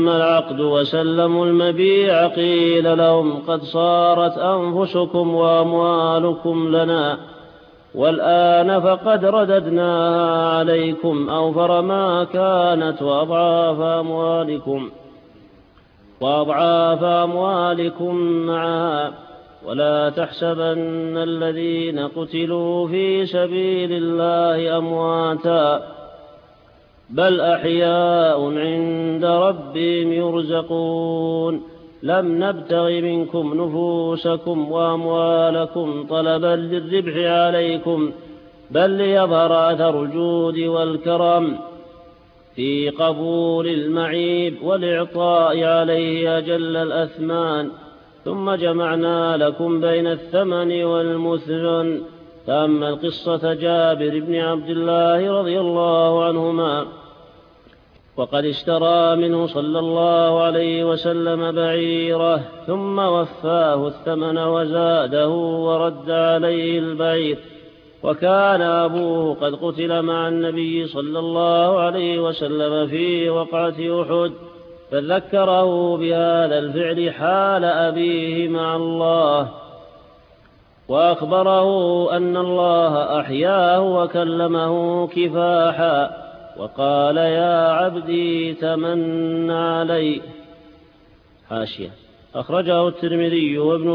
العقد وسلموا المبيع قيل لهم قد صارت أنفسكم وأموالكم لنا، والآن فقد رددناها عليكم أوفر ما كانت وأضعاف أموالكم معها. ولا تحسبن الذين قتلوا في سبيل الله أمواتا، بل أحياء عند ربهم يرزقون. لم نبتغ منكم نفوسكم وأموالكم طلبا للربح عليكم، بل ليظهر أثر الجود والكرم في قبول المعيب والإعطاء عليه أجل الأثمان. ثم جمعنا لكم بين الثمن والمثمن. تأمل قصة جابر بن عبد الله رضي الله عنهما. وقد اشترى منه صلى الله عليه وسلم بعيره، ثم وفاه الثمن وزاده ورد عليه البعير، وكان أبوه قد قتل مع النبي صلى الله عليه وسلم في وقعة أحد، فذكره بهذا الفعل حال أبيه مع الله، وأخبره أن الله أحياه وكلمه كفاحا، وقال يا عبدي تمن علي. حاشية. أخرجه الترمذي وابن